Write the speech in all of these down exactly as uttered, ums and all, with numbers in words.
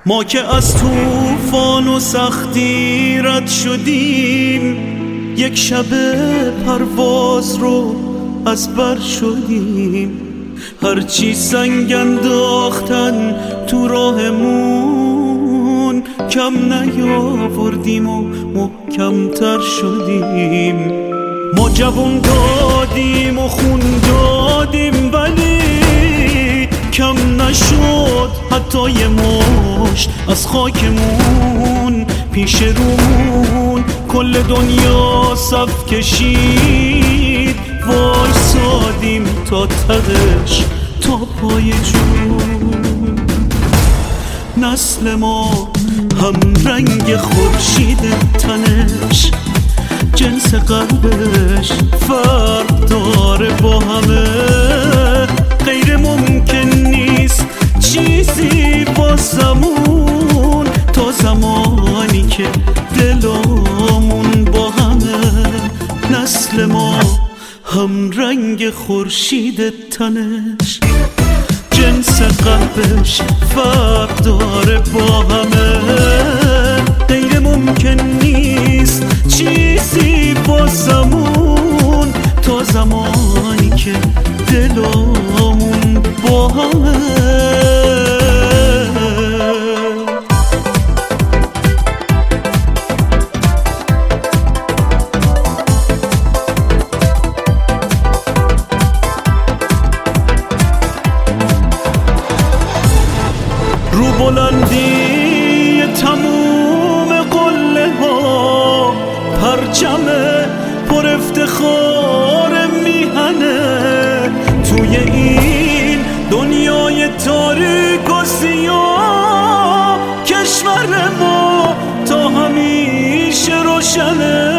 ما که از طوفان و سختی رد شدیم، یک شب پرواز رو از بر شدیم. هرچی سنگ انداختن تو راهمون، کم نیاوردیم و محکمتر شدیم. ما جوون دادیم و خون دادیم، ولی کم نشد حتی یه مشت از خاکمون. پیش رومون کل دنیا صف کشید، وایسادیم تا تهش، تا پای جون. نسل ما هم رنگ خورشید تنش، جنس قلبش فرق داره با همه. غیر ممکن نیست چیزی واسمون، تا زمانی که دلامون با همه. نسل ما هم رنگ خورشید تنش، جنس قلبش فرق داره با همه. غیر ممکن نیست چیزی واسمون، تا زمانی که دلامون با همه. رو بلندی تموم قله ها، پرچم پر افتخار میهنه. توی این دنیای تاریک و سیاه، کشور ما تا همیشه روشنه.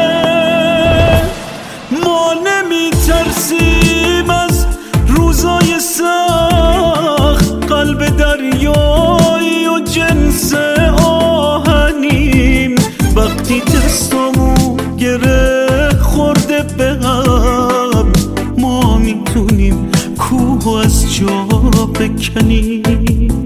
ما نمی ترسیم از روزای سخت، قلب دریایی و جنس آهنیم. وقتی دستامو گره خورده به هم، ما میتونیم کوه از جا بکنیم.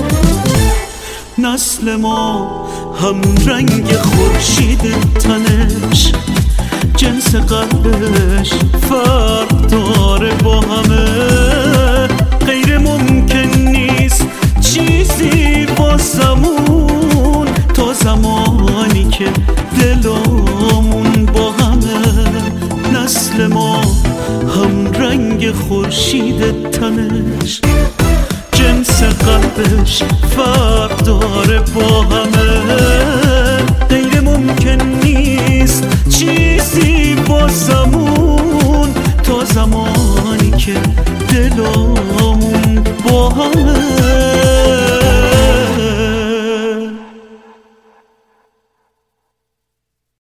نسل ما هم رنگ خورشید تنش، جنس قلبش فرق داره با همه. غیر ممکن نیست چیزی واسمون، تا زمانی که دلامون با همه. نسل ما هم رنگ خورشید تنش، جنس قلبش فرق داره با همه. غیر ممکن نیست چیزی واسمون، تا زمانی که دلامون با همه.